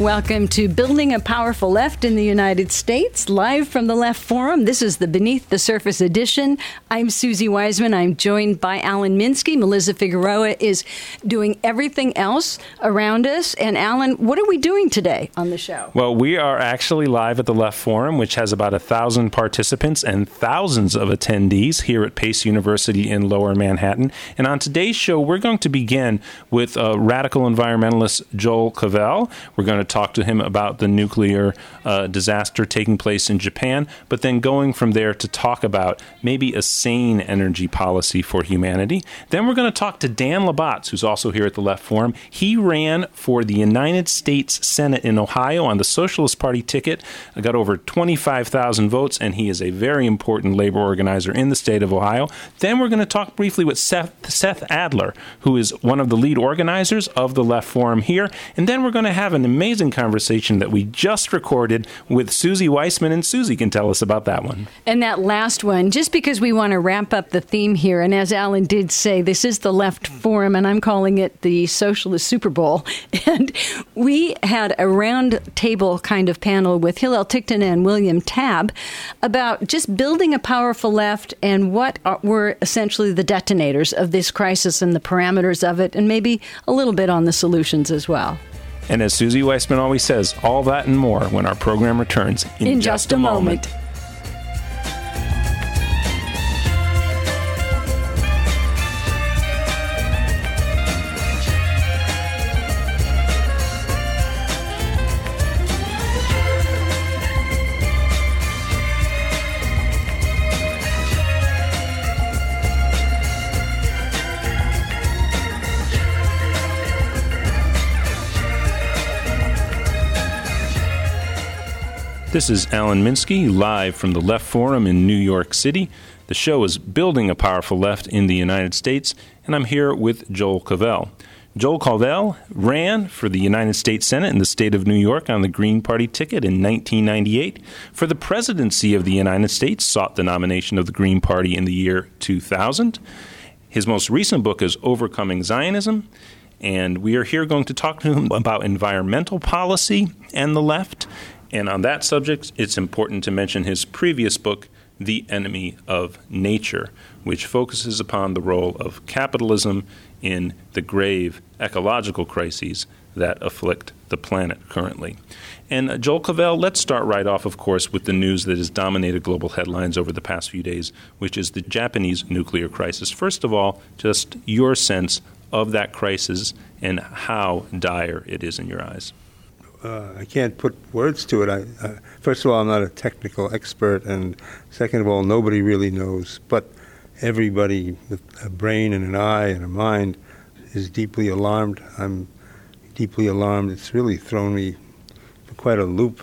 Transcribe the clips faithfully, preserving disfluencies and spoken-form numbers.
Welcome to Building a Powerful Left in the United States, live from the Left Forum. This is the Beneath the Surface edition. I'm Susie Wiseman. I'm joined by Alan Minsky. Melissa Figueroa is doing everything else around us. And Alan, what are we doing today on the show? Well, we are actually live at the Left Forum, which has about a thousand participants and thousands of attendees here at Pace University in Lower Manhattan. And on today's show, we're going to begin with uh, radical environmentalist Joel Cavell. We're going to talk to him about the nuclear uh, disaster taking place in Japan, but then going from there to talk about maybe a sane energy policy for humanity. Then we're going to talk to Dan Labatz, who's also here at the Left Forum. He ran for the United States Senate in Ohio on the Socialist Party ticket, got over twenty-five thousand votes, and he is a very important labor organizer in the state of Ohio. Then we're going to talk briefly with Seth, Seth Adler, who is one of the lead organizers of the Left Forum here. And then we're going to have an amazing conversation that we just recorded with Susie Weissman, and Susie can tell us about that one. And that last one, just because we want to wrap up the theme here, and as Alan did say, this is the Left Forum, and I'm calling it the Socialist Super Bowl. And we had a round table kind of panel with Hillel Tickton and William Tabb about just building a powerful left and what are, were essentially the detonators of this crisis and the parameters of it, and maybe a little bit on the solutions as well. And as Susie Weissman always says, all that and more when our program returns in, in just, just a moment. moment. This is Alan Minsky, live from the Left Forum in New York City. The show is Building a Powerful Left in the United States, and I'm here with Joel Cavell. Joel Cavell ran for the United States Senate in the state of New York on the Green Party ticket in nineteen ninety-eight. For the presidency of the United States, sought the nomination of the Green Party in the year two thousand. His most recent book is Overcoming Zionism, and we are here going to talk to him about environmental policy and the left. And on that subject, it's important to mention his previous book, The Enemy of Nature, which focuses upon the role of capitalism in the grave ecological crises that afflict the planet currently. And uh, Joel Cavell, let's start right off, of course, with the news that has dominated global headlines over the past few days, which is the Japanese nuclear crisis. First of all, just your sense of that crisis and how dire it is in your eyes. Uh, I can't put words to it. I, uh, first of all, I'm not a technical expert, and second of all, nobody really knows. But everybody with a brain and an eye and a mind is deeply alarmed. I'm deeply alarmed. It's really thrown me for quite a loop.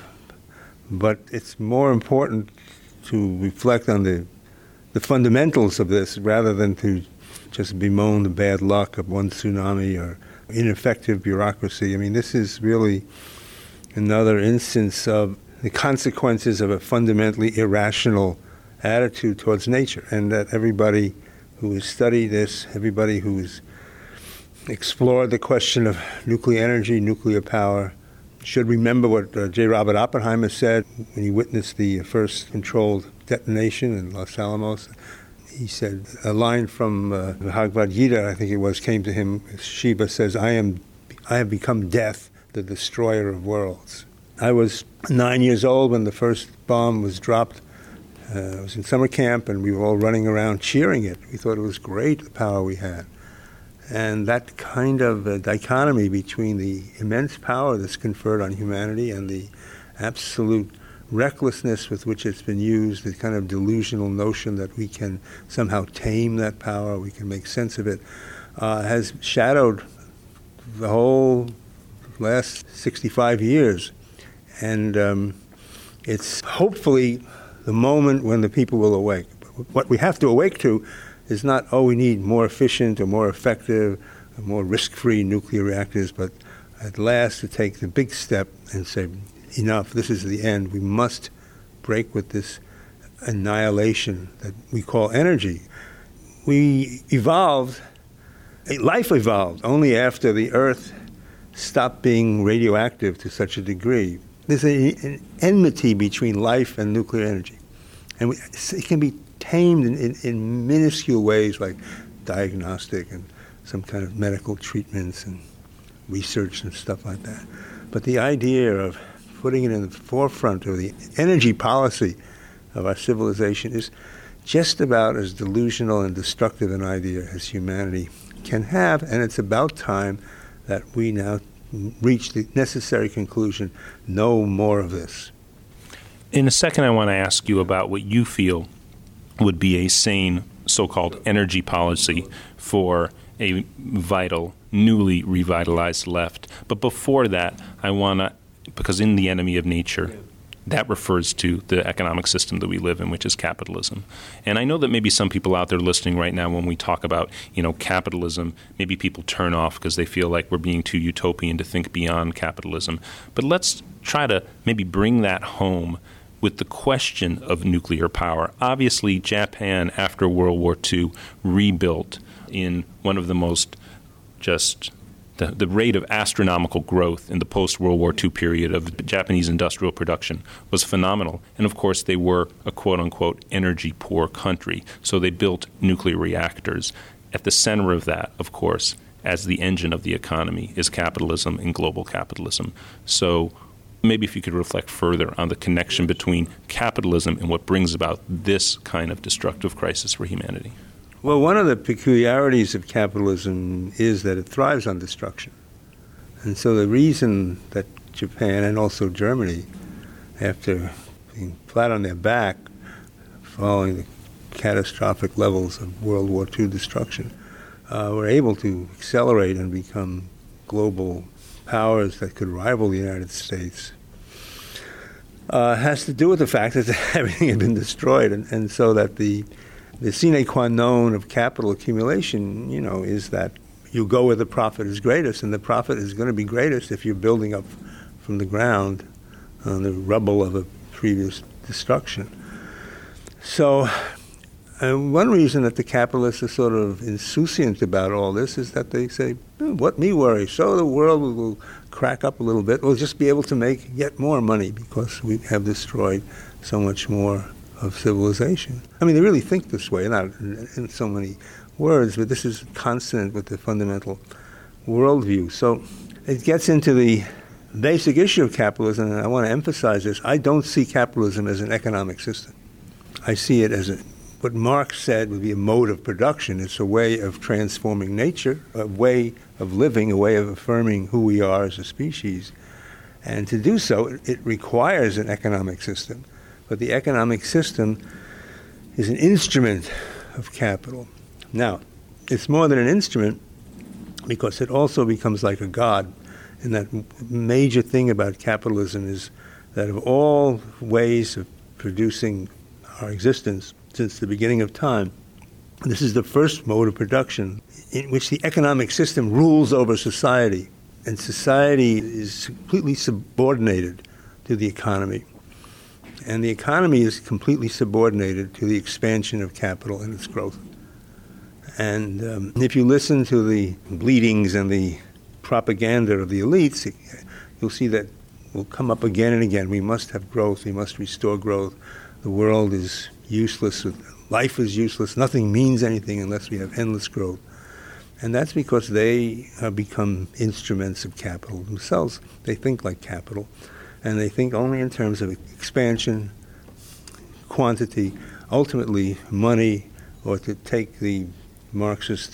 But it's more important to reflect on the the fundamentals of this rather than to just bemoan the bad luck of one tsunami or ineffective bureaucracy. I mean, this is really another instance of the consequences of a fundamentally irrational attitude towards nature, and that everybody who has studied this, everybody who has explored the question of nuclear energy, nuclear power, should remember what uh, J. Robert Oppenheimer said when he witnessed the first controlled detonation in Los Alamos. He said, a line from uh, the Bhagavad Gita, I think it was, came to him. Shiva says, I am, I have become death, the destroyer of worlds. I was nine years old when the first bomb was dropped. Uh, I was in summer camp, and we were all running around cheering it. We thought it was great, the power we had. And that kind of uh, dichotomy between the immense power that's conferred on humanity and the absolute recklessness with which it's been used, the kind of delusional notion that we can somehow tame that power, we can make sense of it, uh, has shadowed the whole last sixty-five years. And um, it's hopefully the moment when the people will awake. What we have to awake to is not, oh, we need more efficient or more effective or more risk-free nuclear reactors, but at last to take the big step and say, enough, this is the end. We must break with this annihilation that we call energy. We evolved, life evolved only after the Earth stop being radioactive to such a degree. There's a, an enmity between life and nuclear energy. And we, it can be tamed in, in, in minuscule ways like diagnostic and some kind of medical treatments and research and stuff like that. But the idea of putting it in the forefront of the energy policy of our civilization is just about as delusional and destructive an idea as humanity can have, and it's about time that we now reach the necessary conclusion, no more of this. In a second, I want to ask you about what you feel would be a sane so-called energy policy for a vital, newly revitalized left. But before that, I want to, because in The Enemy of Nature, that refers to the economic system that we live in, which is capitalism. And I know that maybe some people out there listening right now, when we talk about, you know, capitalism, maybe people turn off because they feel like we're being too utopian to think beyond capitalism. But let's try to maybe bring that home with the question of nuclear power. Obviously, Japan, after World War Two, rebuilt in one of the most just the, the rate of astronomical growth in the post-World War Two period of Japanese industrial production was phenomenal. And, of course, they were a quote-unquote energy-poor country, so they built nuclear reactors. At the center of that, of course, as the engine of the economy, is capitalism and global capitalism. So maybe if you could reflect further on the connection between capitalism and what brings about this kind of destructive crisis for humanity. Well, one of the peculiarities of capitalism is that it thrives on destruction. And so the reason that Japan and also Germany, after being flat on their back following the catastrophic levels of World War Two destruction, uh, were able to accelerate and become global powers that could rival the United States, uh, has to do with the fact that everything had been destroyed. And, and so that the The sine qua non of capital accumulation, you know, is that you go where the profit is greatest, and the profit is going to be greatest if you're building up from the ground on the rubble of a previous destruction. So uh, one reason that the capitalists are sort of insouciant about all this is that they say, oh, what me worry? So the world will, will crack up a little bit. We'll just be able to make yet more money because we have destroyed so much more of civilization. I mean, they really think this way, not in, in so many words, but this is consonant with the fundamental worldview. So it gets into the basic issue of capitalism, and I want to emphasize this. I don't see capitalism as an economic system. I see it as a, what Marx said would be a mode of production. It's a way of transforming nature, a way of living, a way of affirming who we are as a species. And to do so, it, it requires an economic system. But the economic system is an instrument of capital. Now, it's more than an instrument because it also becomes like a god. And that major thing about capitalism is that of all ways of producing our existence since the beginning of time, this is the first mode of production in which the economic system rules over society. And society is completely subordinated to the economy. And the economy is completely subordinated to the expansion of capital and its growth. And um, if you listen to the bleatings and the propaganda of the elites, you'll see that will come up again and again. We must have growth. We must restore growth. The world is useless. Life is useless. Nothing means anything unless we have endless growth. And that's because they have become instruments of capital themselves. They think like capital. And they think only in terms of expansion, quantity, ultimately money, or to take the Marxist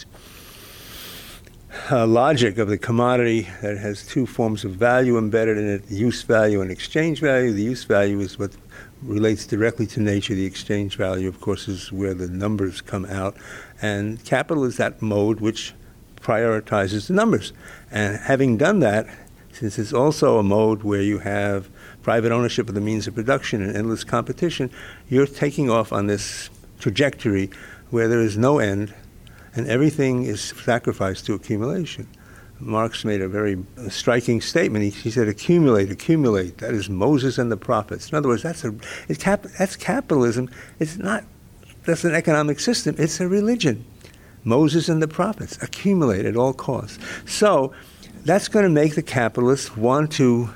uh, logic of the commodity that has two forms of value embedded in it, the use value and exchange value. The use value is what relates directly to nature. The exchange value, of course, is where the numbers come out. And capital is that mode which prioritizes the numbers. And having done that, since it's also a mode where you have private ownership of the means of production and endless competition, you're taking off on this trajectory where there is no end and everything is sacrificed to accumulation. Marx made a very striking statement. He, he said, accumulate, accumulate. That is Moses and the prophets. In other words, that's, a, it's cap, that's capitalism. It's not, that's an economic system. It's a religion. Moses and the prophets, accumulate at all costs. So that's going to make the capitalists want to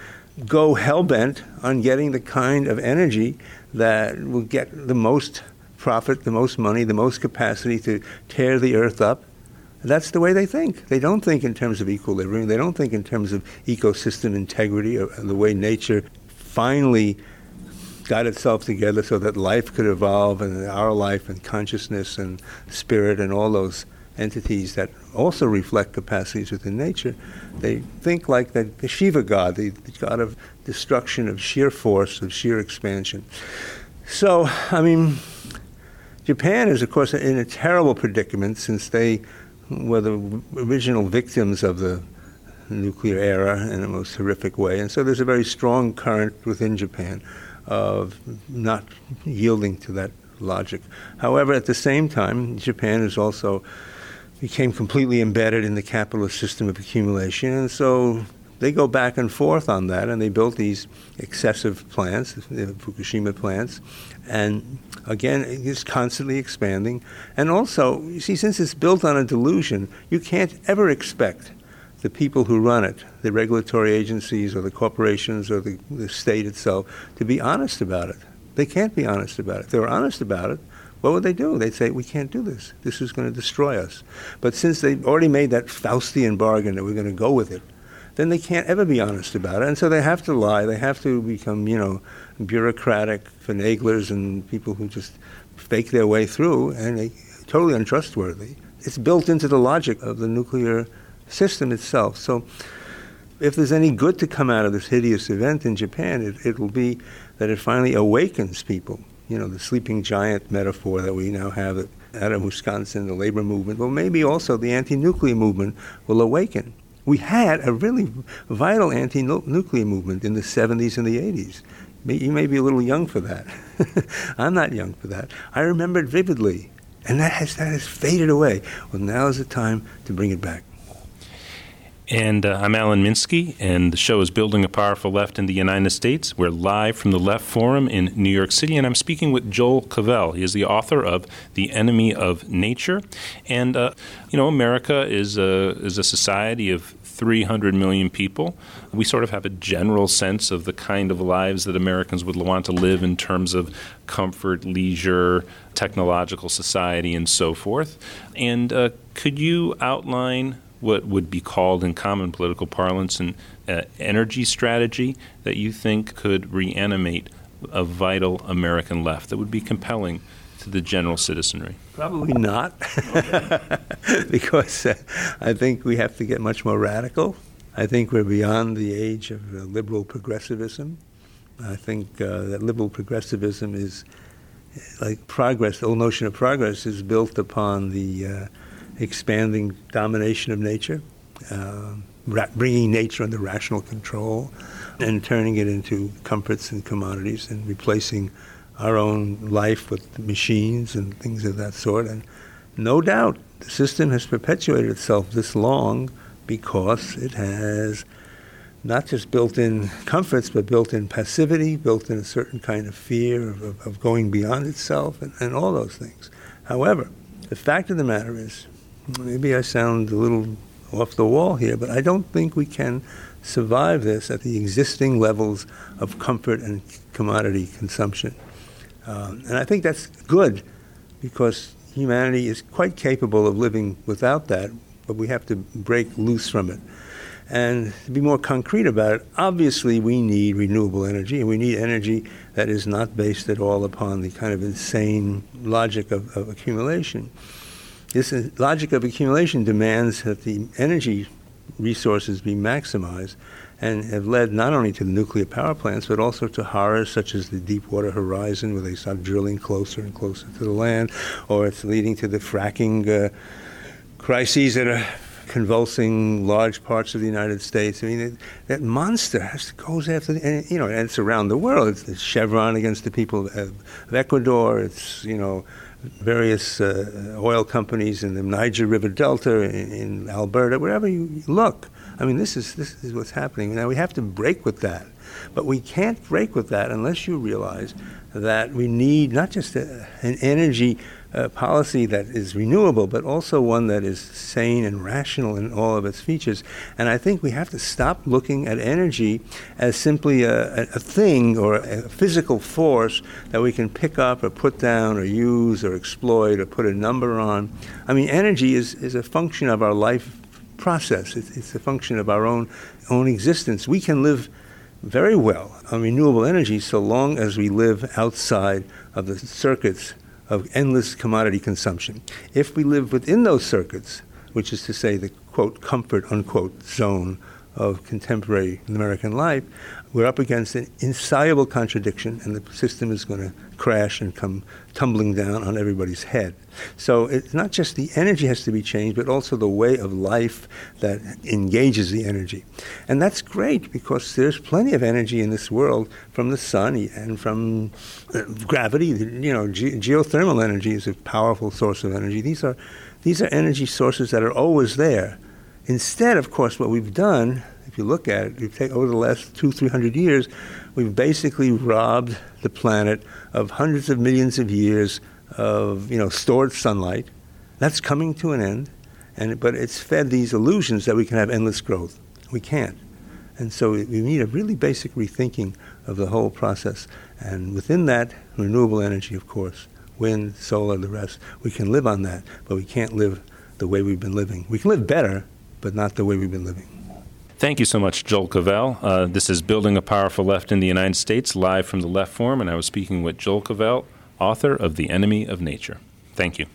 go hell-bent on getting the kind of energy that will get the most profit, the most money, the most capacity to tear the earth up. That's the way they think. They don't think in terms of equilibrium. They don't think in terms of ecosystem integrity or the way nature finally got itself together so that life could evolve, and our life and consciousness and spirit and all those entities that also reflect capacities within nature. They think like the, the Shiva god, the, the god of destruction, of sheer force, of sheer expansion. So, I mean, Japan is, of course, in a terrible predicament since they were the original victims of the nuclear era in a most horrific way. And so there's a very strong current within Japan of not yielding to that logic. However, at the same time, Japan is also became completely embedded in the capitalist system of accumulation. And so they go back and forth on that, and they built these excessive plants, the Fukushima plants, and again, it's constantly expanding. And also, you see, since it's built on a delusion, you can't ever expect the people who run it, the regulatory agencies or the corporations or the, the state itself, to be honest about it. They can't be honest about it. If they were honest about it, what would they do? They'd say, we can't do this. This is going to destroy us. But since they've already made that Faustian bargain that we're going to go with it, then they can't ever be honest about it. And so they have to lie. They have to become, you know, bureaucratic finaglers and people who just fake their way through, and they totally untrustworthy. It's built into the logic of the nuclear system itself. So if there's any good to come out of this hideous event in Japan, it, it will be that it finally awakens people. You know, the sleeping giant metaphor that we now have out of Wisconsin, the labor movement. Well, maybe also the anti-nuclear movement will awaken. We had a really vital anti-nuclear movement in the seventies and the eighties. You may be a little young for that. I'm not young for that. I remember it vividly, and that has, that has faded away. Well, now is the time to bring it back. And uh, I'm Alan Minsky, and the show is Building a Powerful Left in the United States. We're live from the Left Forum in New York City, and I'm speaking with Joel Cavell. He is the author of The Enemy of Nature. And, uh, you know, America is a, is a society of three hundred million people. We sort of have a general sense of the kind of lives that Americans would want to live in terms of comfort, leisure, technological society, and so forth. And uh, could you outline what would be called in common political parlance an uh, energy strategy that you think could reanimate a vital American left that would be compelling to the general citizenry? Probably not, because uh, I think we have to get much more radical. I think we're beyond the age of uh, liberal progressivism. I think uh, that liberal progressivism is like progress. The whole notion of progress is built upon the uh, expanding domination of nature, uh, ra- bringing nature under rational control, and turning it into comforts and commodities, and replacing our own life with machines and things of that sort. And no doubt the system has perpetuated itself this long because it has not just built-in comforts, but built-in passivity, built-in a certain kind of fear of, of, of going beyond itself, and, and all those things. However, the fact of the matter is, maybe I sound a little off the wall here, but I don't think we can survive this at the existing levels of comfort and commodity consumption. Um, and I think that's good, because humanity is quite capable of living without that, but we have to break loose from it. And to be more concrete about it, obviously we need renewable energy, and we need energy that is not based at all upon the kind of insane logic of, of accumulation. This logic of accumulation demands that the energy resources be maximized, and have led not only to the nuclear power plants, but also to horrors such as the Deepwater Horizon, where they start drilling closer and closer to the land, or it's leading to the fracking uh, crises that are convulsing large parts of the United States. I mean, it, that monster has to, goes after, the, and, you know, and it's around the world. It's, it's Chevron against the people of, of Ecuador. It's, you know, various uh, oil companies in the Niger River Delta, in, in Alberta, wherever you look. I mean, this is this is what's happening. Now, we have to break with that. But we can't break with that unless you realize that we need not just a, an energy a policy that is renewable, but also one that is sane and rational in all of its features. And I think we have to stop looking at energy as simply a, a thing or a physical force that we can pick up or put down or use or exploit or put a number on. I mean, energy is, is a function of our life process. It's, it's a function of our own own existence. We can live very well on renewable energy so long as we live outside of the circuits of endless commodity consumption. If we live within those circuits, which is to say the, quote, comfort, unquote, zone of contemporary American life, we're up against an insoluble contradiction, and the system is going to crash and come tumbling down on everybody's head. So it's not just the energy has to be changed, but also the way of life that engages the energy. And that's great because there's plenty of energy in this world from the sun and from uh, gravity. You know, ge- geothermal energy is a powerful source of energy. These are, these are energy sources that are always there. Instead, of course, what we've done, if you look at it, we've taken over the last two, three hundred years, we've basically robbed the planet of hundreds of millions of years of, you know, stored sunlight. That's coming to an end, and but it's fed these illusions that we can have endless growth. We can't. And so we need a really basic rethinking of the whole process. And within that, renewable energy, of course, wind, solar, the rest, we can live on that, but we can't live the way we've been living. We can live better, but not the way we've been living. Thank you so much, Joel Cavell. Uh, this is Building a Powerful Left in the United States, live from the Left Forum, and I was speaking with Joel Cavell, author of The Enemy of Nature. Thank you.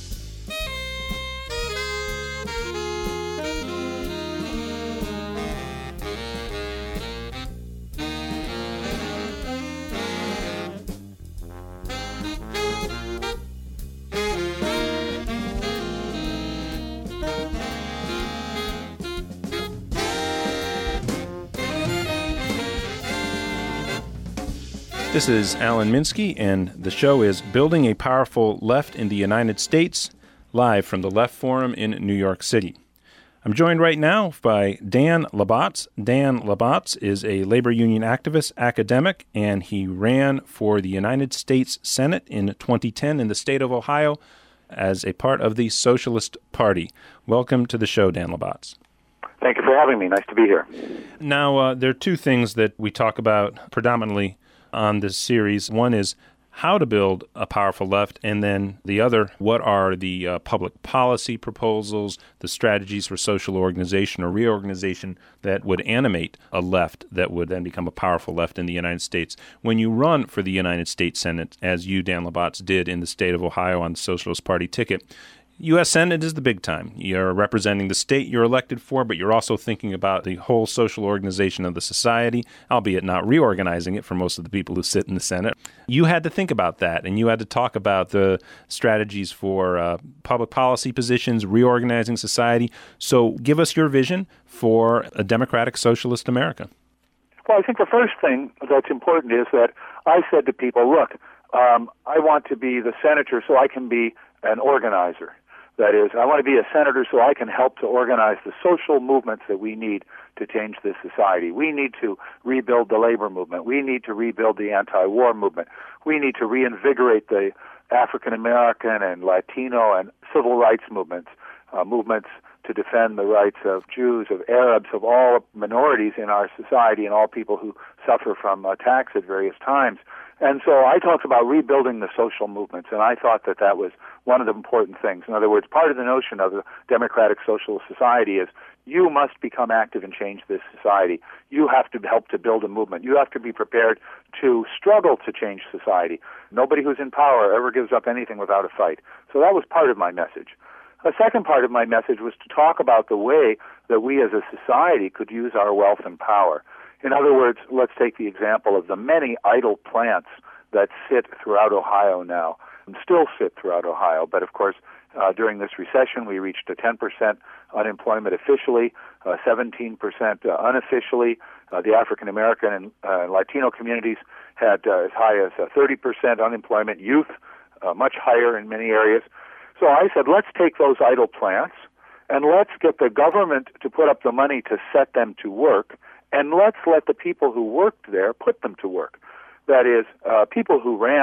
This is Alan Minsky, and the show is Building a Powerful Left in the United States, live from the Left Forum in New York City. I'm joined right now by Dan Labatz. Dan Labatz is a labor union activist, academic, and he ran for the United States Senate in twenty ten in the state of Ohio as a part of the Socialist Party. Welcome to the show, Dan Labatz. Thank you for having me. Nice to be here. Now, uh, there are two things that we talk about predominantly on this series. One is how to build a powerful left, and then the other, what are the uh, public policy proposals, the strategies for social organization or reorganization that would animate a left that would then become a powerful left in the United States. When you run for the United States Senate, as you, Dan Labatz, did in the state of Ohio on the Socialist Party ticket, U S Senate is the big time. You're representing the state you're elected for, but you're also thinking about the whole social organization of the society, albeit not reorganizing it for most of the people who sit in the Senate. You had to think about that, and you had to talk about the strategies for uh, public policy positions, reorganizing society. So give us your vision for a democratic socialist America. Well, I think the first thing that's important is that I said to people, look, um, I want to be the senator so I can be an organizer. That is, I want to be a senator so I can help to organize the social movements that we need to change this society. We need to rebuild the labor movement. We need to rebuild the anti-war movement. We need to reinvigorate the African American and Latino and civil rights movements, uh, movements to defend the rights of Jews, of Arabs, of all minorities in our society and all people who suffer from attacks at various times. And so I talked about rebuilding the social movements, and I thought that that was one of the important things. In other words, part of the notion of the democratic socialist society is you must become active and change this society. You have to help to build a movement. You have to be prepared to struggle to change society. Nobody who's in power ever gives up anything without a fight. So that was part of my message. A second part of my message was to talk about the way that we as a society could use our wealth and power. In other words, let's take the example of the many idle plants that sit throughout Ohio now, and still sit throughout Ohio. But of course, uh, during this recession, we reached a ten percent unemployment officially, uh, seventeen percent uh, unofficially. Uh, the African American and uh, Latino communities had uh, as high as uh, thirty percent unemployment. Youth, uh, much higher in many areas. So I said, let's take those idle plants and let's get the government to put up the money to set them to work, and let's let the people who worked there put them to work. That is, uh, people who ran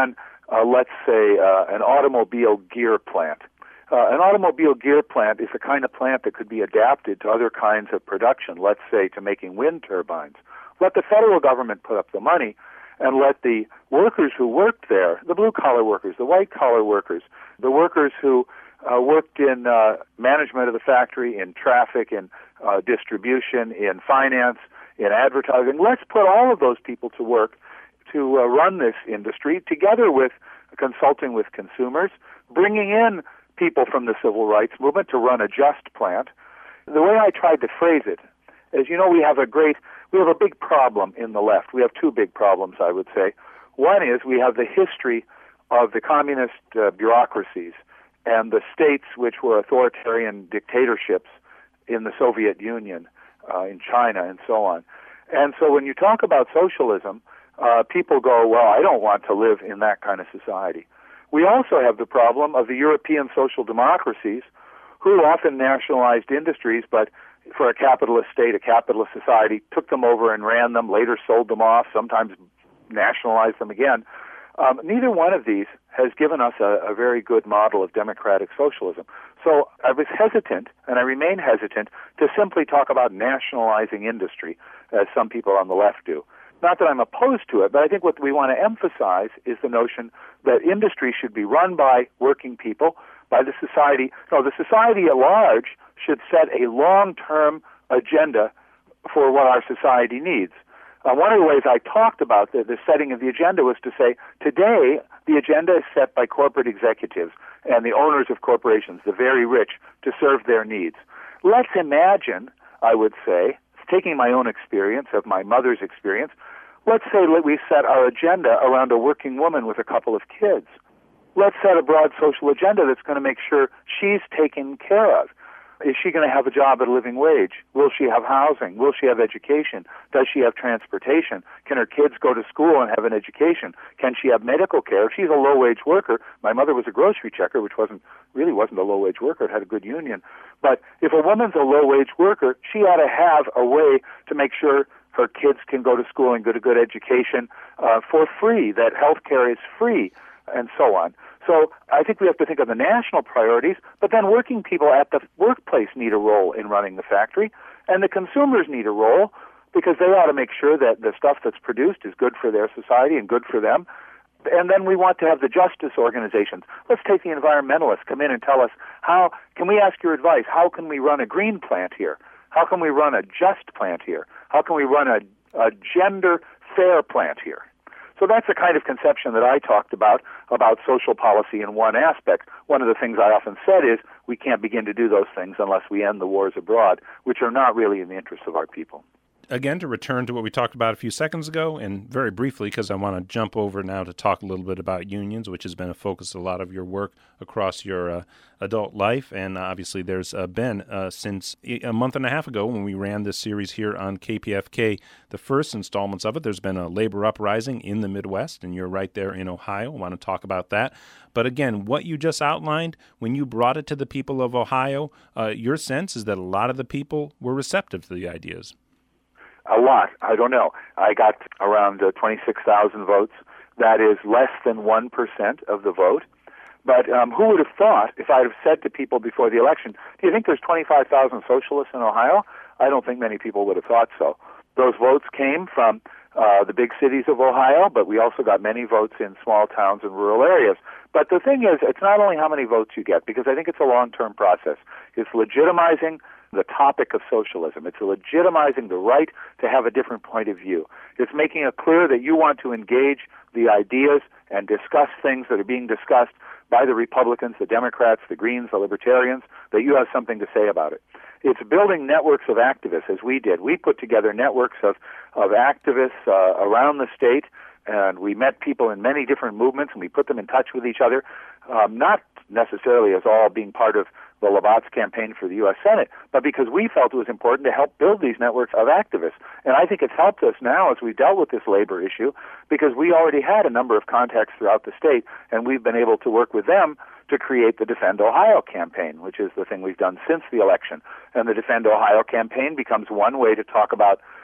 uh, let's say, uh, an automobile gear plant. Uh, an automobile gear plant is the kind of plant that could be adapted to other kinds of production, let's say to making wind turbines. Let the federal government put up the money and let the workers who worked there, the blue-collar workers, the white-collar workers, the workers who uh, worked in uh, management of the factory, in traffic, in uh, distribution, in finance, in advertising, let's put all of those people to work to uh, run this industry together with consulting with consumers, bringing in people from the civil rights movement to run a just plant. The way I tried to phrase it is, you know, we have a great, we have a big problem in the left. We have two big problems, I would say. One is we have the history of the communist uh, bureaucracies and the states which were authoritarian dictatorships in the Soviet Union, uh, in China, and so on. And so when you talk about socialism, uh, people go, well, I don't want to live in that kind of society. We also have the problem of the European social democracies who often nationalized industries, but for a capitalist state, a capitalist society, took them over and ran them, later sold them off, sometimes nationalized them again. Um, neither one of these has given us a, a very good model of democratic socialism. So I was hesitant, and I remain hesitant, to simply talk about nationalizing industry, as some people on the left do. Not that I'm opposed to it, but I think what we want to emphasize is the notion that industry should be run by working people, by the society. No, the society at large should set a long-term agenda for what our society needs. Uh, one of the ways I talked about the, the setting of the agenda was to say, today the agenda is set by corporate executives and the owners of corporations, the very rich, to serve their needs. Let's imagine, I would say, taking my own experience, of my mother's experience, let's say we set our agenda around a working woman with a couple of kids. Let's set a broad social agenda that's going to make sure she's taken care of. Is she going to have a job at a living wage? Will she have housing? Will she have education? Does she have transportation? Can her kids go to school and have an education? Can she have medical care? If she's a low-wage worker, my mother was a grocery checker, which wasn't really wasn't a low-wage worker. It had a good union. But if a woman's a low-wage worker, she ought to have a way to make sure her kids can go to school and get a good education uh, for free, that health care is free, and so on. So I think we have to think of the national priorities, but then working people at the workplace need a role in running the factory, and the consumers need a role because they ought to make sure that the stuff that's produced is good for their society and good for them. And then we want to have the justice organizations. Let's take the environmentalists come in and tell us, how can we ask your advice? How can we run a green plant here? How can we run a just plant here? How can we run a, a gender fair plant here? So that's the kind of conception that I talked about, about social policy in one aspect. One of the things I often said is we can't begin to do those things unless we end the wars abroad, which are not really in the interest of our people. Again, to return to what we talked about a few seconds ago, and very briefly, because I want to jump over now to talk a little bit about unions, which has been a focus of a lot of your work across your uh, adult life. And obviously there's uh, been, uh, since a month and a half ago when we ran this series here on K P F K, the first installments of it, there's been a labor uprising in the Midwest, and you're right there in Ohio. I want to talk about that. But again, what you just outlined, when you brought it to the people of Ohio, uh, your sense is that a lot of the people were receptive to the ideas. A lot. I don't know. I got around uh, twenty-six thousand votes. That is less than one percent of the vote. But um, who would have thought, if I'd have said to people before the election, do you think there's twenty-five thousand socialists in Ohio? I don't think many people would have thought so. Those votes came from uh, the big cities of Ohio, but we also got many votes in small towns and rural areas. But the thing is, it's not only how many votes you get, because I think it's a long-term process. It's legitimizing the topic of socialism. It's legitimizing the right to have a different point of view. It's making it clear that you want to engage the ideas and discuss things that are being discussed by the Republicans, the Democrats, the Greens, the Libertarians, that you have something to say about it. It's building networks of activists, as we did. We put together networks of, of activists uh, around the state, and we met people in many different movements, and we put them in touch with each other, um, not necessarily as all being part of the Labatt's campaign for the U S Senate, but because we felt it was important to help build these networks of activists. And I think it's helped us now as we dealt with this labor issue, because we already had a number of contacts throughout the state, and we've been able to work with them to create the Defend Ohio campaign, which is the thing we've done since the election. And the Defend Ohio campaign becomes one way to talk about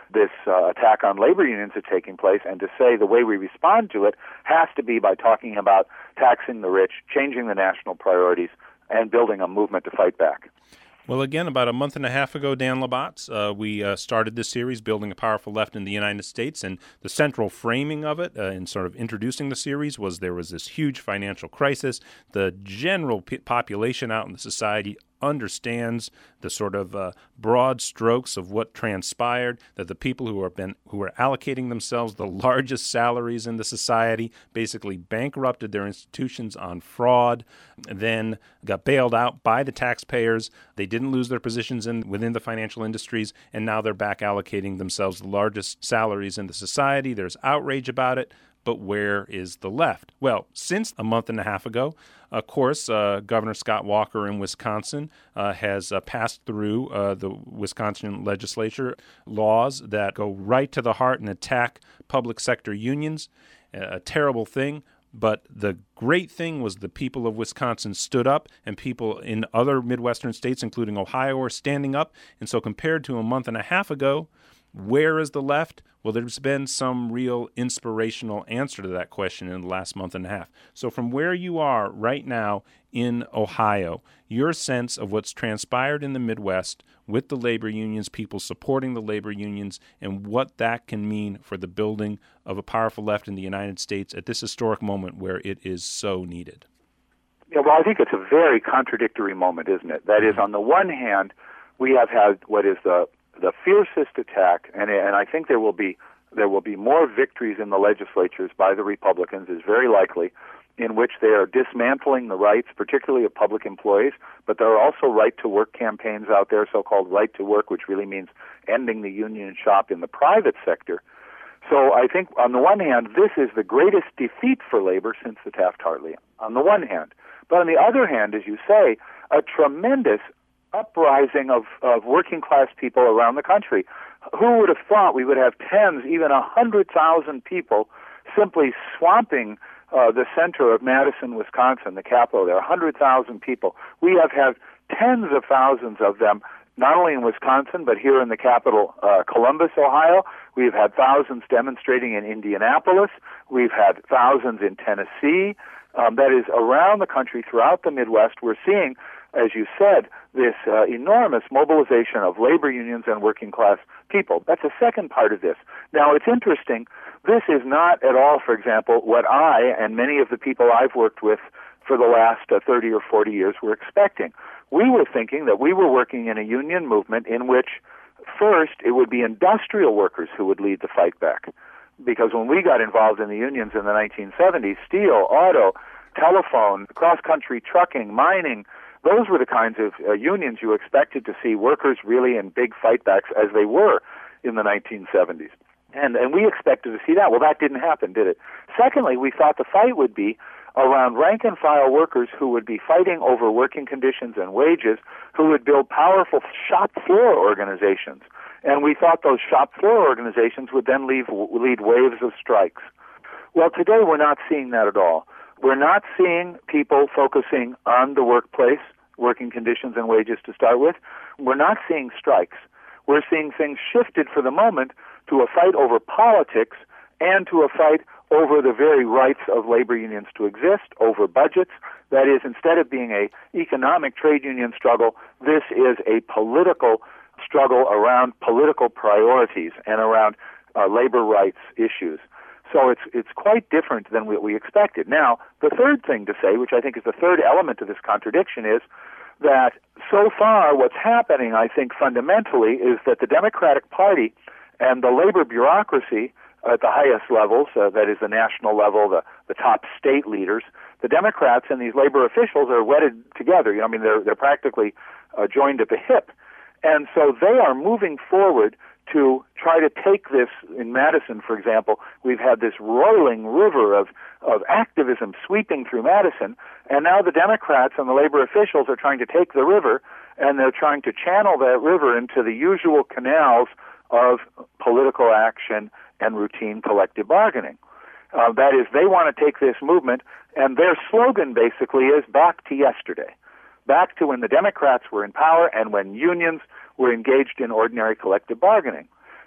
this uh, attack on labor unions is taking place, and to say the way we respond to it has to be by talking about taxing the rich, changing the national priorities, and building a movement to fight back. Well, again, about a month and a half ago, Dan Labatz, uh, we uh, started this series, Building a Powerful Left in the United States, and the central framing of it uh, in sort of introducing the series was there was this huge financial crisis. The general p- population out in the society understands the sort of uh, broad strokes of what transpired, that the people who are been who are allocating themselves the largest salaries in the society basically bankrupted their institutions on fraud, then got bailed out by the taxpayers. They didn't lose their positions in within the financial industries, and now they're back allocating themselves the largest salaries in the society. There's outrage about it. But where is the left? Well, since a month and a half ago, of course, uh, Governor Scott Walker in Wisconsin uh, has uh, passed through uh, the Wisconsin legislature laws that go right to the heart and attack public sector unions, a terrible thing. But the great thing was the people of Wisconsin stood up, and people in other Midwestern states, including Ohio, are standing up. And so compared to a month and a half ago, where is the left? Well, there's been some real inspirational answer to that question in the last month and a half. So from where you are right now in Ohio, your sense of what's transpired in the Midwest with the labor unions, people supporting the labor unions, and what that can mean for the building of a powerful left in the United States at this historic moment where it is so needed. Yeah, well, I think it's a very contradictory moment, isn't it? That is, on the one hand, we have had what is the the fiercest attack, and and I think there will be there will be more victories in the legislatures by the Republicans, is very likely, in which they are dismantling the rights, particularly of public employees, but there are also right-to-work campaigns out there, so-called right-to-work, which really means ending the union shop in the private sector. So I think, on the one hand, this is the greatest defeat for labor since the Taft-Hartley, on the one hand. But on the other hand, as you say, a tremendous uprising of, of working-class people around the country. Who would have thought we would have tens, even a hundred thousand people simply swamping uh, the center of Madison, Wisconsin, the capital there, a hundred thousand people. We have had tens of thousands of them, not only in Wisconsin, but here in the capital, uh, Columbus, Ohio. We've had thousands demonstrating in Indianapolis. We've had thousands in Tennessee. Um, that is, around the country, throughout the Midwest, we're seeing, as you said, this uh, enormous mobilization of labor unions and working-class people. That's the second part of this. Now, it's interesting. This is not at all, for example, what I and many of the people I've worked with for the last uh, thirty or forty years were expecting. We were thinking that we were working in a union movement in which, first, it would be industrial workers who would lead the fight back. Because when we got involved in the unions in the nineteen seventies, steel, auto, telephone, cross-country trucking, mining, those were the kinds of uh, unions you expected to see workers really in big fightbacks as they were in the nineteen seventies. And, and we expected to see that. Well, that didn't happen, did it? Secondly, we thought the fight would be around rank-and-file workers who would be fighting over working conditions and wages, who would build powerful shop floor organizations. And we thought those shop floor organizations would then leave, lead waves of strikes. Well, today we're not seeing that at all. We're not seeing people focusing on the workplace, working conditions and wages to start with. We're not seeing strikes. We're seeing things shifted for the moment to a fight over politics and to a fight over the very rights of labor unions to exist, over budgets. That is, instead of being a economic trade union struggle, this is a political struggle around political priorities and around uh, labor rights issues. So it's it's quite different than what we expected. Now, the third thing to say, which I think is the third element of this contradiction, is that so far what's happening, I think, fundamentally, is that the Democratic Party and the labor bureaucracy at the highest levels, uh, that is the national level, the, the top state leaders, the Democrats and these labor officials are wedded together. You know, I mean, they're they're practically uh, joined at the hip. And so they are moving forward to try to take this. In Madison, for example, we've had this roiling river of, of activism sweeping through Madison, and now the Democrats and the labor officials are trying to take the river, and they're trying to channel that river into the usual canals of political action and routine collective bargaining. Uh, that is, they want to take this movement, and their slogan basically is back to yesterday, back to when the Democrats were in power and when unions were engaged in ordinary collective bargaining.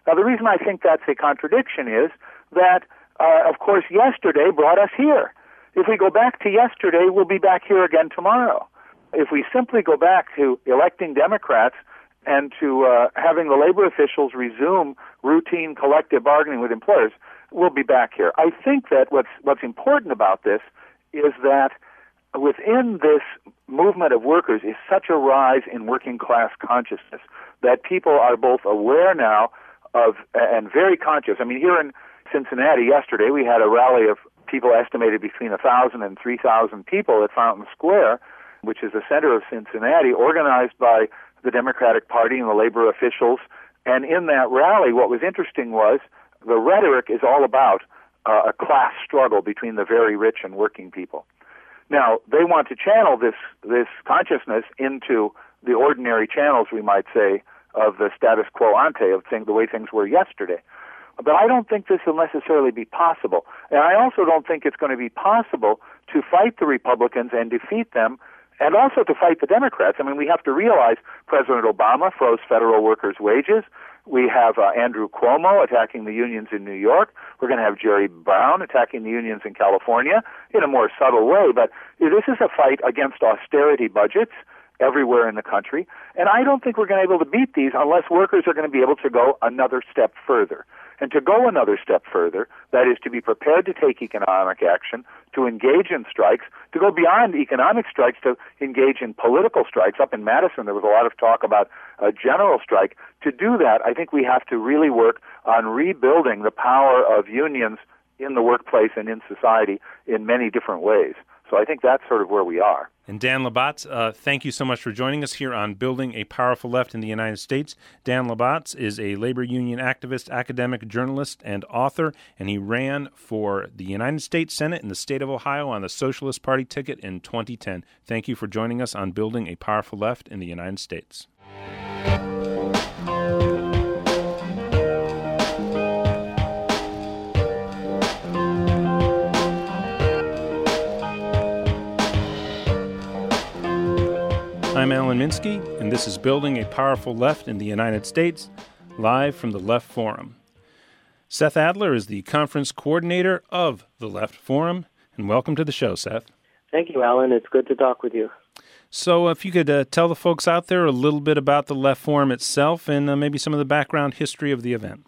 Now, the reason I think that's a contradiction is that, uh, of course, yesterday brought us here. If we go back to yesterday, we'll be back here again tomorrow. If we simply go back to electing Democrats and to uh, having the labor officials resume routine collective bargaining with employers, we'll be back here. I think that what's what's important about this is that within this movement of workers is such a rise in working class consciousness that people are both aware now of and very conscious. I mean, here in Cincinnati yesterday, we had a rally of people estimated between one thousand and three thousand people at Fountain Square, which is the center of Cincinnati, organized by the Democratic Party and the labor officials. And in that rally, what was interesting was the rhetoric is all about uh, a class struggle between the very rich and working people. Now, they want to channel this this consciousness into the ordinary channels, we might say, of the status quo ante, of thing, the way things were yesterday. But I don't think this will necessarily be possible. And I also don't think it's going to be possible to fight the Republicans and defeat them, and also to fight the Democrats. I mean, we have to realize President Obama froze federal workers' wages. We have uh, Andrew Cuomo attacking the unions in New York. We're going to have Jerry Brown attacking the unions in California in a more subtle way. But this is a fight against austerity budgets everywhere in the country. And I don't think we're going to be able to beat these unless workers are going to be able to go another step further. And to go another step further, that is to be prepared to take economic action, to engage in strikes, to go beyond economic strikes, to engage in political strikes. Up in Madison, there was a lot of talk about a general strike. To do that, I think we have to really work on rebuilding the power of unions in the workplace and in society in many different ways. So I think that's sort of where we are. And Dan Labatz, uh, thank you so much for joining us here on Building a Powerful Left in the United States. Dan Labatz is a labor union activist, academic, journalist, and author, and he ran for the United States Senate in the state of Ohio on the Socialist Party ticket in twenty ten. Thank you for joining us on Building a Powerful Left in the United States. I'm Alan Minsky, and this is Building a Powerful Left in the United States, live from the Left Forum. Seth Adler is the conference coordinator of the Left Forum, and welcome to the show, Seth. Thank you, Alan. It's good to talk with you. So if you could uh, tell the folks out there a little bit about the Left Forum itself and uh, maybe some of the background history of the event.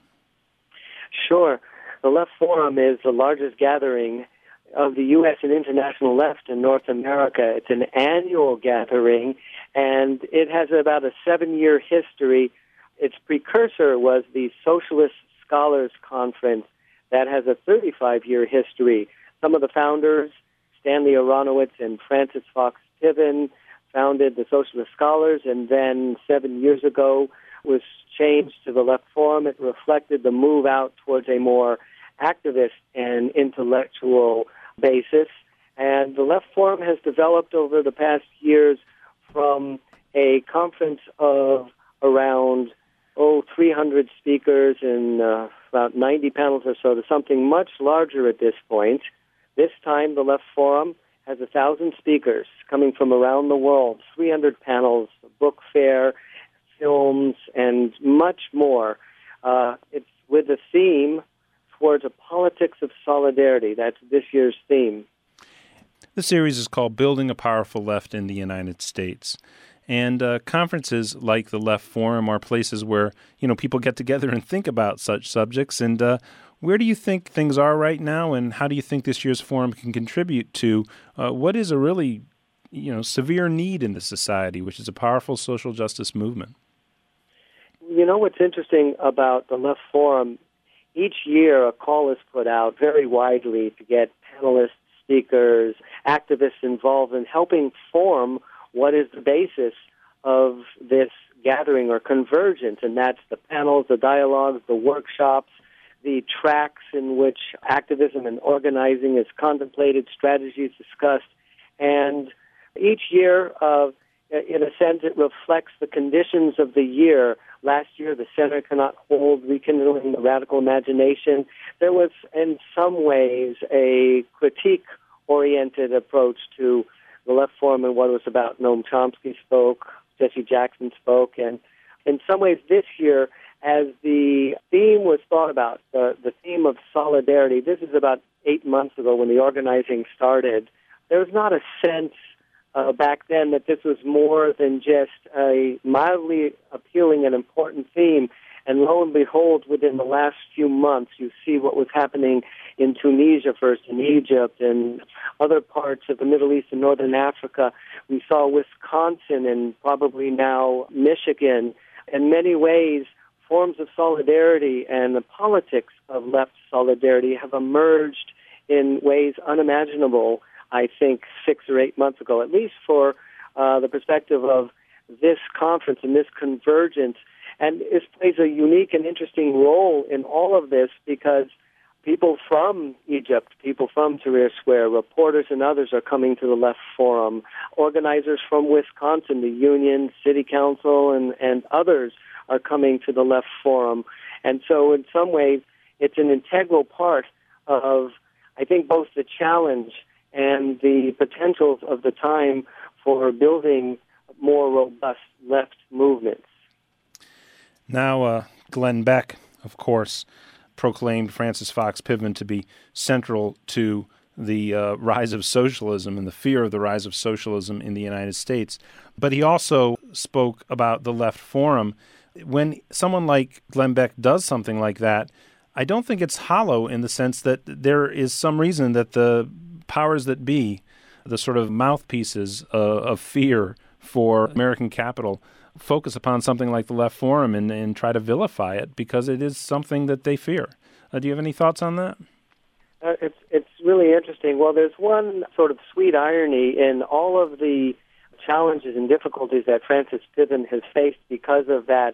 Sure. The Left Forum is the largest gathering of the U S and international left in North America. It's an annual gathering, and it has about a seven-year history. Its precursor was the Socialist Scholars Conference that has a thirty-five-year history. Some of the founders, Stanley Aronowitz and Francis Fox Piven, founded the Socialist Scholars, and then seven years ago was changed to the Left Forum. It reflected the move out towards a more activist and intellectual basis. And the Left Forum has developed over the past years from a conference of around, oh, three hundred speakers and uh, about ninety panels or so to something much larger at this point. This time, the Left Forum has one thousand speakers coming from around the world, three hundred panels, a book fair, films, and much more. Uh, it's with a theme towards a politics of solidarity. That's this year's theme. The series is called Building a Powerful Left in the United States. And uh, conferences like the Left Forum are places where, you know, people get together and think about such subjects. And uh, where do you think things are right now, and how do you think this year's forum can contribute to uh, what is a really, you know, severe need in the society, which is a powerful social justice movement? You know what's interesting about the Left Forum? Each year, a call is put out very widely to get panelists, speakers, activists involved in helping form what is the basis of this gathering or convergence, and that's the panels, the dialogues, the workshops, the tracks in which activism and organizing is contemplated, strategies discussed. And each year, uh, in a sense, it reflects the conditions of the year. Last year, the Center Cannot Hold, Rekindling the Radical Imagination. There was, in some ways, a critique-oriented approach to the Left Forum and what it was about. Noam Chomsky spoke, Jesse Jackson spoke, and in some ways this year, as the theme was thought about, the, the theme of solidarity, this is about eight months ago when the organizing started, there was not a sense uh, back then that this was more than just a mildly appealing and important theme. And lo and behold, within the last few months, you see what was happening in Tunisia first, in Egypt, and other parts of the Middle East and Northern Africa. We saw Wisconsin and probably now Michigan. In many ways, forms of solidarity and the politics of left solidarity have emerged in ways unimaginable, I think, six or eight months ago, at least for uh, the perspective of this conference and this convergence. And this plays a unique and interesting role in all of this because people from Egypt, people from Tahrir Square, reporters and others are coming to the Left Forum. Organizers from Wisconsin, the union, city council, and, and others are coming to the Left Forum. And so in some ways, it's an integral part of, I think, both the challenge and the potentials of the time for building more robust left movements. Now, uh, Glenn Beck, of course, proclaimed Francis Fox Piven to be central to the uh, rise of socialism and the fear of the rise of socialism in the United States. But he also spoke about the Left Forum. When someone like Glenn Beck does something like that, I don't think it's hollow in the sense that there is some reason that the powers that be, the sort of mouthpieces uh, of fear for American capital, focus upon something like the Left Forum and, and try to vilify it because it is something that they fear. Uh, do you have any thoughts on that? Uh, it's it's really interesting. Well, there's one sort of sweet irony in all of the challenges and difficulties that Francis Piven has faced because of that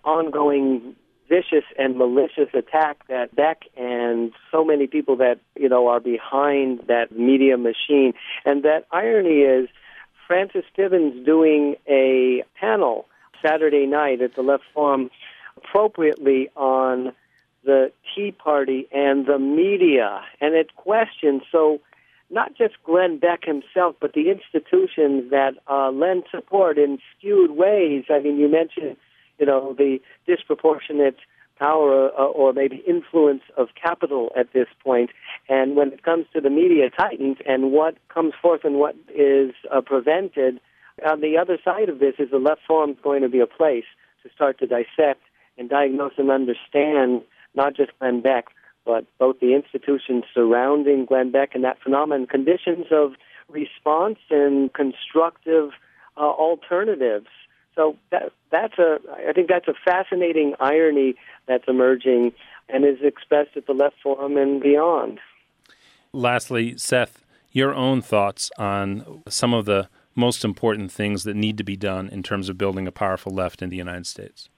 ongoing vicious and malicious attack that Beck and so many people that, you know, are behind that media machine. And that irony is Francis Piven's doing a panel Saturday night at the Left Forum appropriately on the Tea Party and the media. And it questions, so not just Glenn Beck himself, but the institutions that uh, lend support in skewed ways. I mean, you mentioned, you know, the disproportionate power uh, or maybe influence of capital at this point. And when it comes to the media titans and what comes forth and what is uh, prevented, on the other side of this is the Left Forum is going to be a place to start to dissect and diagnose and understand not just Glenn Beck, but both the institutions surrounding Glenn Beck and that phenomenon, conditions of response and constructive uh, alternatives. So that, that's a, I think that's a fascinating irony that's emerging and is expressed at the Left Forum and beyond. Lastly, Seth, your own thoughts on some of the most important things that need to be done in terms of building a powerful left in the United States.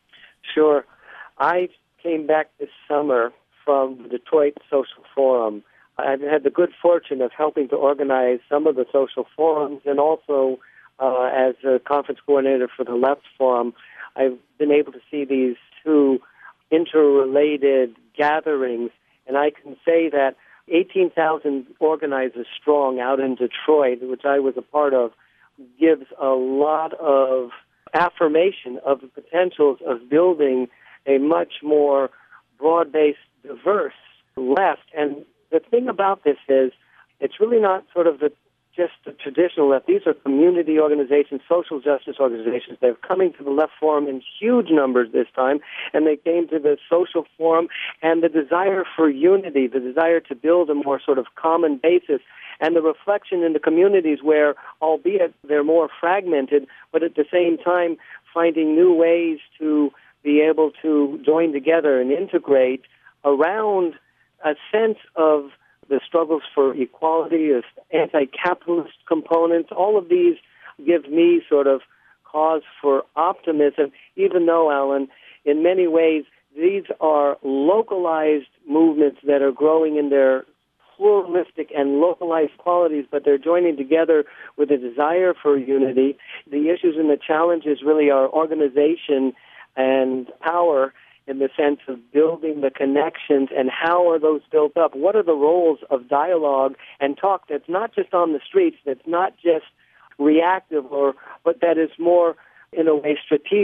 Sure. I came back this summer from the Detroit Social Forum. I've had the good fortune of helping to organize some of the social forums and also uh, as a conference coordinator for the Left Forum, I've been able to see these two interrelated gatherings, and I can say that eighteen thousand organizers strong out in Detroit, which I was a part of, gives a lot of affirmation of the potentials of building a much more broad-based, diverse left. And the thing about this is it's really not sort of the just the traditional left. These are community organizations, social justice organizations. They're coming to the Left Forum in huge numbers this time, and they came to the Social Forum, and the desire for unity, the desire to build a more sort of common basis, and the reflection in the communities where, albeit they're more fragmented, but at the same time finding new ways to be able to join together and integrate around a sense of the struggles for equality, of anti-capitalist components. All of these give me sort of cause for optimism, even though, Alan, in many ways, these are localized movements that are growing in their pluralistic and localized qualities, but they're joining together with a desire for unity. The issues and the challenges really are organization and power, in the sense of building the connections and how are those built up? What are the roles of dialogue and talk that's not just on the streets, that's not just reactive, or but that is more, in a way, strategic,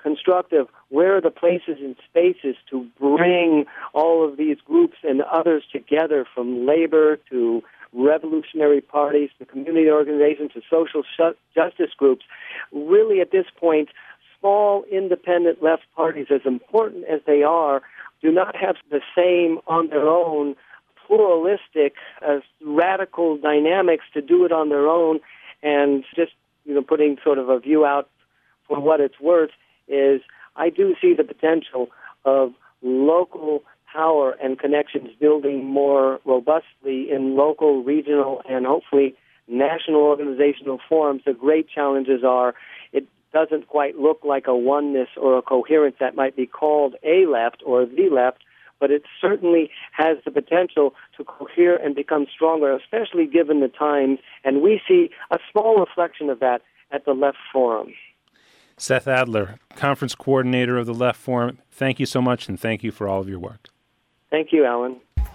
constructive. Where are the places and spaces to bring all of these groups and others together, from labor to revolutionary parties to community organizations to social sh- justice groups? Really, at this point, small independent left parties, as important as they are, do not have the same on their own pluralistic, uh, radical dynamics to do it on their own. And just, you know, putting sort of a view out for what it's worth is I do see the potential of local power and connections building more robustly in local, regional, and hopefully national organizational forms. The great challenges are it doesn't quite look like a oneness or a coherence that might be called a left or the left, but it certainly has the potential to cohere and become stronger, especially given the times. And we see a small reflection of that at the Left Forum. Seth Adler, Conference Coordinator of the Left Forum, thank you so much, and thank you for all of your work. Thank you, Alan.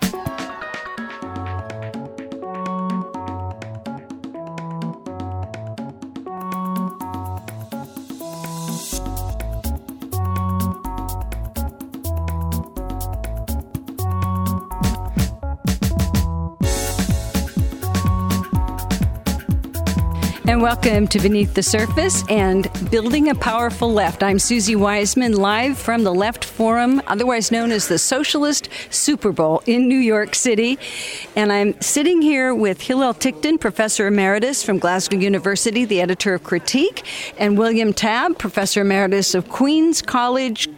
And welcome to Beneath the Surface and Building a Powerful Left. I'm Susie Wiseman, live from the Left Forum, otherwise known as the Socialist Super Bowl in New York City. And I'm sitting here with Hillel Ticktin, Professor Emeritus from Glasgow University, the editor of Critique, and William Tabb, Professor Emeritus of Queens College,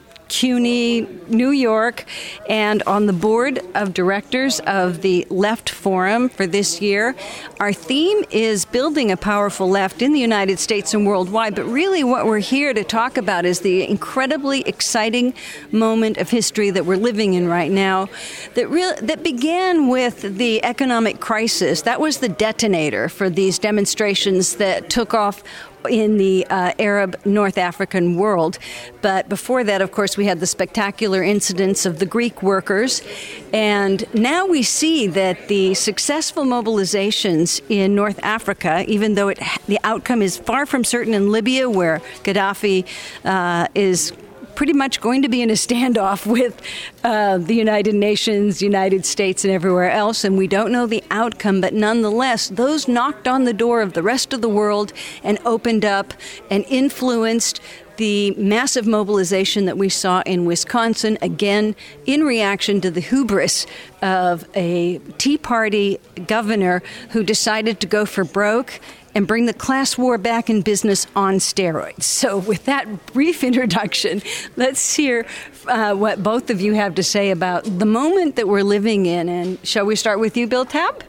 CUNY, New York, and on the board of directors of the Left Forum for this year. Our theme is building a powerful left in the United States and worldwide, but really what we're here to talk about is the incredibly exciting moment of history that we're living in right now that re- that began with the economic crisis. That was the detonator for these demonstrations that took off in the uh, Arab North African world. But before that, of course, we had the spectacular incidents of the Greek workers. And now we see that the successful mobilizations in North Africa, even though it, the outcome is far from certain in Libya, where Gaddafi uh, is pretty much going to be in a standoff with uh, the United Nations, United States, and everywhere else, and we don't know the outcome, but nonetheless, those knocked on the door of the rest of the world and opened up and influenced the massive mobilization that we saw in Wisconsin, again, in reaction to the hubris of a Tea Party governor who decided to go for broke and bring the class war back in business on steroids. So with that brief introduction, let's hear uh, what both of you have to say about the moment that we're living in. And shall we start with you, Bill Tabb?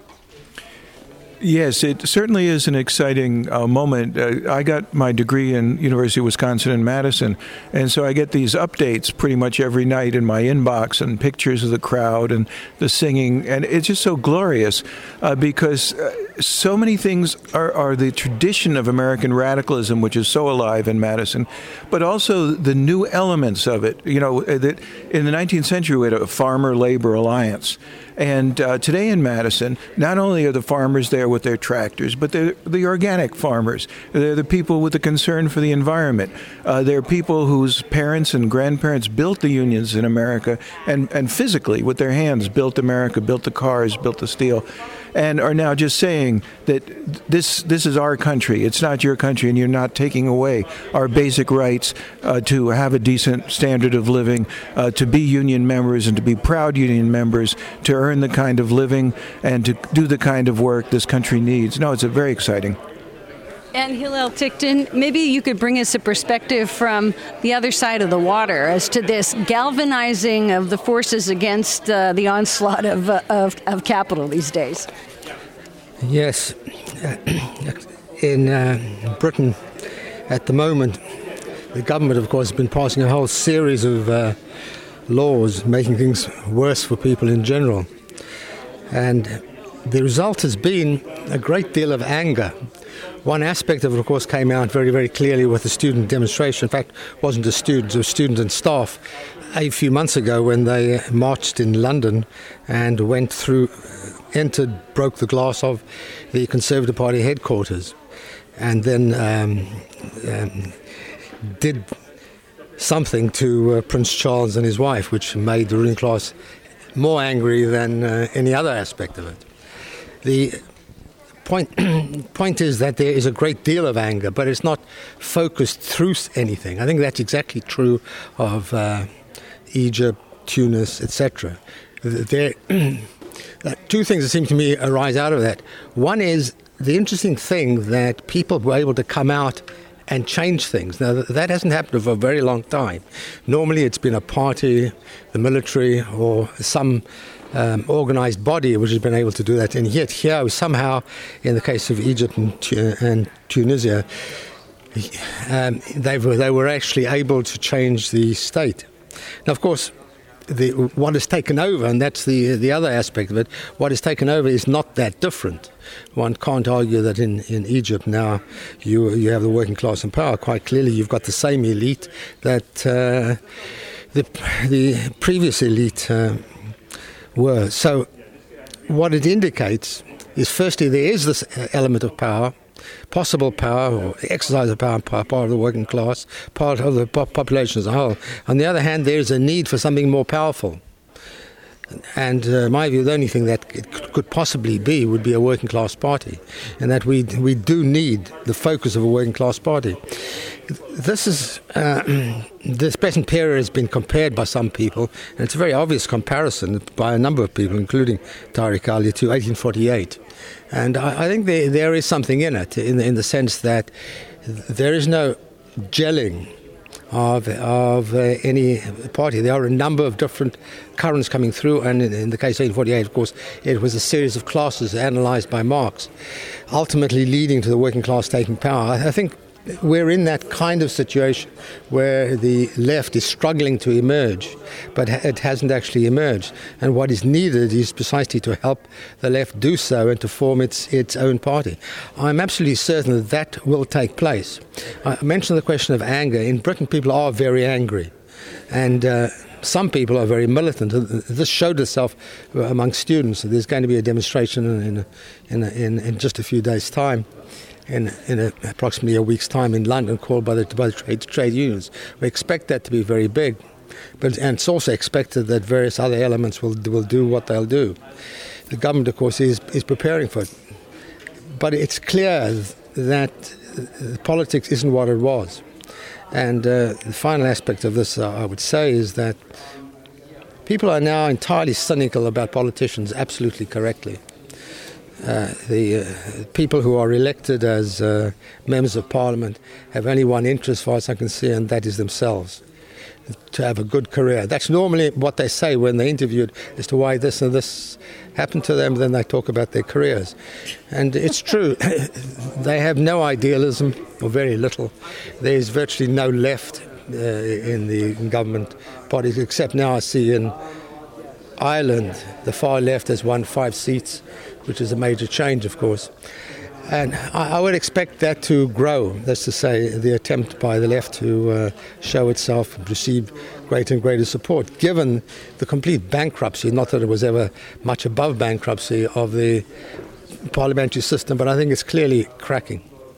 Yes, it certainly is an exciting uh, moment. Uh, I got my degree in University of Wisconsin in Madison, and so I get these updates pretty much every night in my inbox and pictures of the crowd and the singing, and it's just so glorious uh, because uh, so many things are, are the tradition of American radicalism, which is so alive in Madison, but also the new elements of it. You know, that in the nineteenth century, we had a farmer-labor alliance. And uh, today in Madison, not only are the farmers there with their tractors, but they're the organic farmers. They're the people with a concern for the environment. Uh, they're people whose parents and grandparents built the unions in America and, and physically, with their hands, built America, built the cars, built the steel, and are now just saying that this this is our country. It's not your country, and you're not taking away our basic rights uh, to have a decent standard of living, uh, to be union members and to be proud union members, to earn the kind of living and to do the kind of work this country needs. No, it's a very exciting. And Hillel Ticktin, maybe you could bring us a perspective from the other side of the water as to this galvanizing of the forces against uh, the onslaught of, uh, of of capital these days. Yes. In uh, Britain, at the moment, the government, of course, has been passing a whole series of uh, laws making things worse for people in general. And the result has been a great deal of anger. One aspect of it, of course, came out very, very clearly with the student demonstration. In fact, it wasn't just students, it was students and staff a few months ago when they marched in London and went through, entered, broke the glass of the Conservative Party headquarters, and then um, um, did something to uh, Prince Charles and his wife, which made the ruling class more angry than uh, any other aspect of it. The point point is that there is a great deal of anger, but it's not focused through anything. I think that's exactly true of uh, Egypt, Tunis, et cetera. There, two things that seem to me arise out of that. One is the interesting thing that people were able to come out and change things. Now, that hasn't happened for a very long time. Normally, it's been a party, the military, or some um, organized body which has been able to do that. And yet here, somehow, in the case of Egypt and, and Tunisia, um, they were, they were actually able to change the state. Now, of course, The, what has taken over, and that's the the other aspect of it, what has taken over is not that different. One can't argue that in, in Egypt now you you have the working class in power. Quite clearly you've got the same elite that uh, the, the previous elite uh, were. So what it indicates is, firstly, there is this element of power, possible power or exercise of power, part of the working class, part of the population as a whole. On the other hand, there is a need for something more powerful. And uh, in my view, the only thing that it could possibly be would be a working class party, and that we we do need the focus of a working class party. This is uh, this present period has been compared by some people, and it's a very obvious comparison by a number of people, including Tariq Ali, to eighteen forty-eight. And I, I think there, there is something in it, in the, in the sense that there is no gelling of, of uh, any party. There are a number of different currents coming through, and in, in the case of eighteen forty-eight, of course, it was a series of classes analysed by Marx, ultimately leading to the working class taking power. I, I think we're in that kind of situation where the left is struggling to emerge, but it hasn't actually emerged. And what is needed is precisely to help the left do so and to form its its own party. I'm absolutely certain that that will take place. I mentioned the question of anger. In Britain, people are very angry. And uh, some people are very militant. This showed itself among students. There's going to be a demonstration in, in, in, in just a few days' time. In, in a, approximately a week's time in London, called by the, by the trade, trade unions. We expect that to be very big, but and it's also expected that various other elements will will do what they'll do. The government, of course, is is preparing for it, but it's clear that politics isn't what it was. And uh, the final aspect of this, uh, I would say, is that people are now entirely cynical about politicians, absolutely correctly. Uh, the uh, people who are elected as uh, members of parliament have only one interest, as far as I can see, and that is themselves, to have a good career. That's normally what they say when they're interviewed as to why this and this happened to them. Then they talk about their careers. And it's true. They have no idealism, or very little. There's virtually no left uh, in the government parties, except now I see in Ireland, the far left has won five seats, which is a major change, of course. And I, I would expect that to grow. That's to say, the attempt by the left to uh, show itself and receive greater and greater support, given the complete bankruptcy, not that it was ever much above bankruptcy, of the parliamentary system, but I think it's clearly cracking.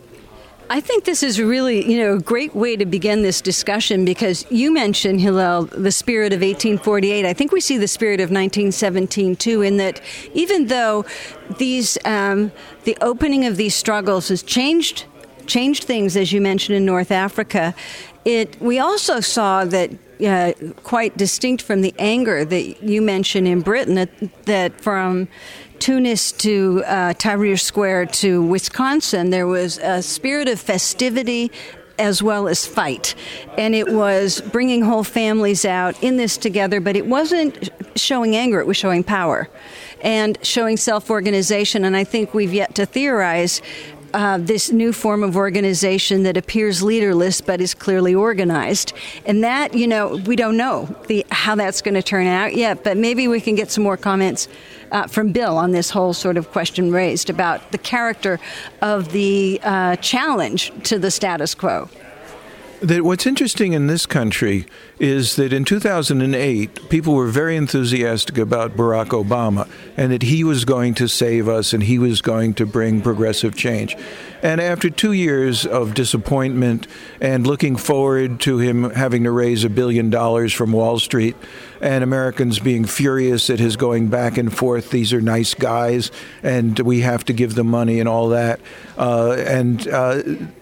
I think this is really, you know, a great way to begin this discussion, because you mentioned, Hillel, the spirit of eighteen forty-eight. I think we see the spirit of nineteen seventeen, too, in that even though these um, the opening of these struggles has changed changed things, as you mentioned, in North Africa, it we also saw that uh, quite distinct from the anger that you mentioned in Britain, that, that from Tunis to uh, Tahrir Square to Wisconsin, there was a spirit of festivity as well as fight. And it was bringing whole families out in this together, but it wasn't showing anger, it was showing power and showing self-organization. And I think we've yet to theorize Uh, this new form of organization that appears leaderless but is clearly organized. And that, you know, we don't know the, how that's going to turn out yet, but maybe we can get some more comments uh, from Bill on this whole sort of question raised about the character of the uh, challenge to the status quo. That what's interesting in this country is that in two thousand eight, people were very enthusiastic about Barack Obama and that he was going to save us and he was going to bring progressive change. And after two years of disappointment and looking forward to him having to raise a billion dollars from Wall Street, and Americans being furious at his going back and forth, these are nice guys, and we have to give them money and all that, uh, and uh,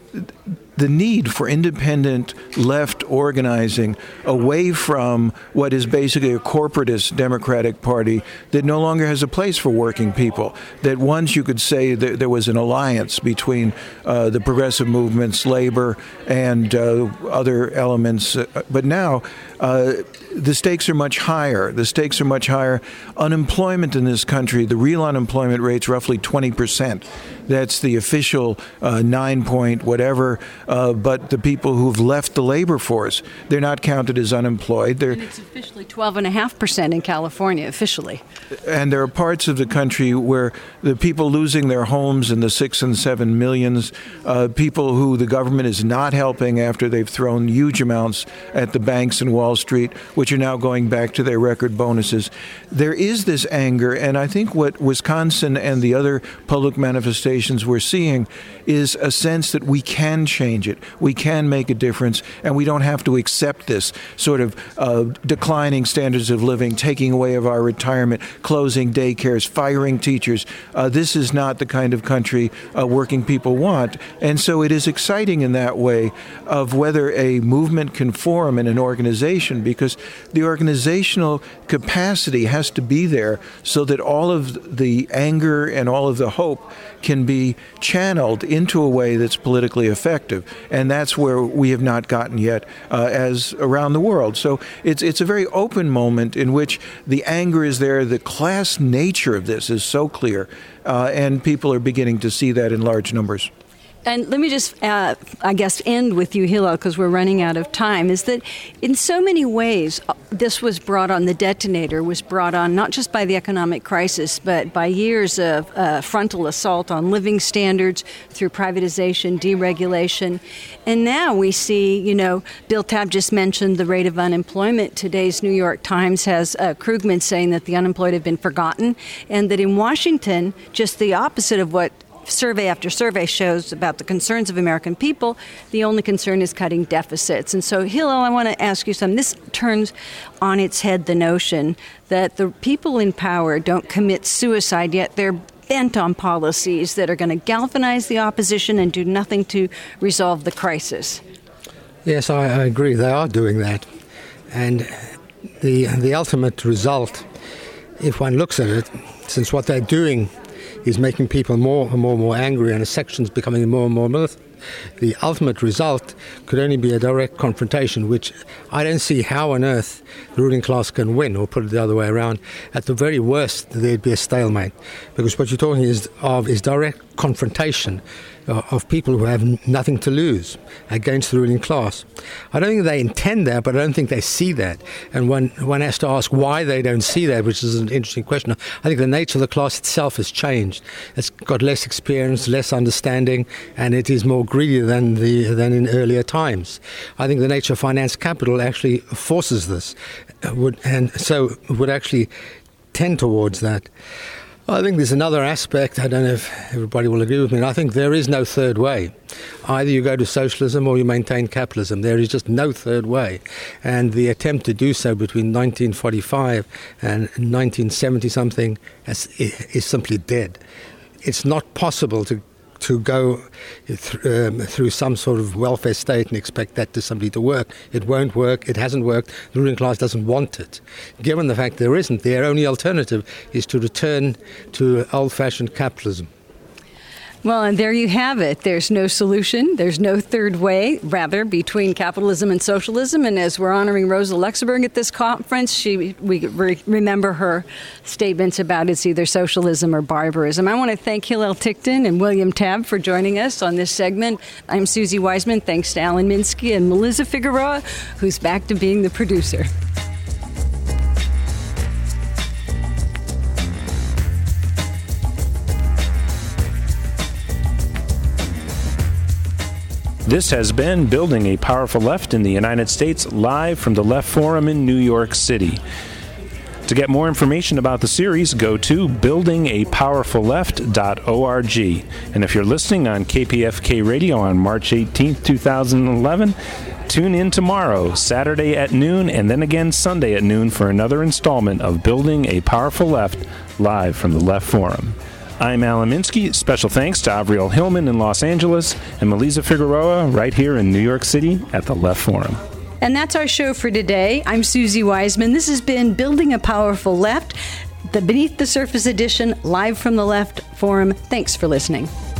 the need for independent left organizing away from what is basically a corporatist Democratic Party that no longer has a place for working people. That once you could say that there was an alliance between uh, the progressive movements, labor, and uh, other elements, uh, but now uh, the stakes are much higher. The stakes are much higher. Unemployment in this country, the real unemployment rate's roughly twenty percent. That's the official uh, nine point whatever. Uh, but the people who've left the labor force, they're not counted as unemployed. They're, and it's officially twelve point five percent in California, officially. And there are parts of the country where the people losing their homes in the six and seven millions, uh, people who the government is not helping after they've thrown huge amounts at the banks and Wall Street, which are now going back to their record bonuses. There is this anger, and I think what Wisconsin and the other public manifestations we're seeing is a sense that we can change it. We can make a difference, and we don't have to accept this sort of uh, declining standards of living, taking away of our retirement, closing daycares, firing teachers. Uh, this is not the kind of country uh, working people want. And so it is exciting in that way of whether a movement can form in an organization, because the organizational capacity has to be there so that all of the anger and all of the hope can be channeled into a way that's politically effective. And that's where we have not gotten yet uh, as around the world. So it's it's a very open moment in which the anger is there. The class nature of this is so clear, uh, and people are beginning to see that in large numbers. And let me just, uh, I guess, end with you, Hillel, because we're running out of time, is that in so many ways, this was brought on, the detonator was brought on not just by the economic crisis, but by years of uh, frontal assault on living standards through privatization, deregulation. And now we see, you know, Bill Tabb just mentioned the rate of unemployment. Today's New York Times has uh, Krugman saying that the unemployed have been forgotten, and that in Washington, just the opposite of what survey after survey shows about the concerns of American people, the only concern is cutting deficits. And so, Hillel, I want to ask you something. This turns on its head the notion that the people in power don't commit suicide, yet they're bent on policies that are going to galvanize the opposition and do nothing to resolve the crisis. Yes, I, I agree. They are doing that. And the the ultimate result, if one looks at it, since what they're doing is making people more and more and more angry, and a section's becoming more and more militant, the ultimate result could only be a direct confrontation, which I don't see how on earth the ruling class can win, or put it the other way around. At the very worst, there'd be a stalemate, because what you're talking is of is direct confrontation uh, of people who have n- nothing to lose against the ruling class. I don't think they intend that, but I don't think they see that. And one, one has to ask why they don't see that, which is an interesting question. I think the nature of the class itself has changed. It's got less experience, less understanding, and it is more greedy than the than in earlier times. I think the nature of finance capital actually forces this, uh, would, and so would actually tend towards that. I think there's another aspect. I don't know if everybody will agree with me. And I think there is no third way. Either you go to socialism or you maintain capitalism. There is just no third way. And the attempt to do so between nineteen forty-five and nineteen seventy something is, is simply dead. It's not possible to to go th- um, through some sort of welfare state and expect that to somebody to work. It won't work. It hasn't worked. The ruling class doesn't want it. Given the fact there isn't, their only alternative is to return to old-fashioned capitalism. Well, and there you have it. There's no solution. There's no third way, rather, between capitalism and socialism. And as we're honoring Rosa Luxemburg at this conference, she we re- remember her statements about it's either socialism or barbarism. I want to thank Hillel Ticktin and William Tabb for joining us on this segment. I'm Susie Wiseman. Thanks to Alan Minsky and Melissa Figueroa, who's back to being the producer. This has been Building a Powerful Left in the United States, live from the Left Forum in New York City. To get more information about the series, go to building a powerful left dot org. And if you're listening on K P F K Radio on March eighteenth, twenty eleven, tune in tomorrow, Saturday at noon, and then again Sunday at noon for another installment of Building a Powerful Left, live from the Left Forum. I'm Alan Minsky. Special thanks to Avriel Hillman in Los Angeles and Melissa Figueroa right here in New York City at the Left Forum. And that's our show for today. I'm Susie Wiseman. This has been Building a Powerful Left, the Beneath the Surface edition, live from the Left Forum. Thanks for listening.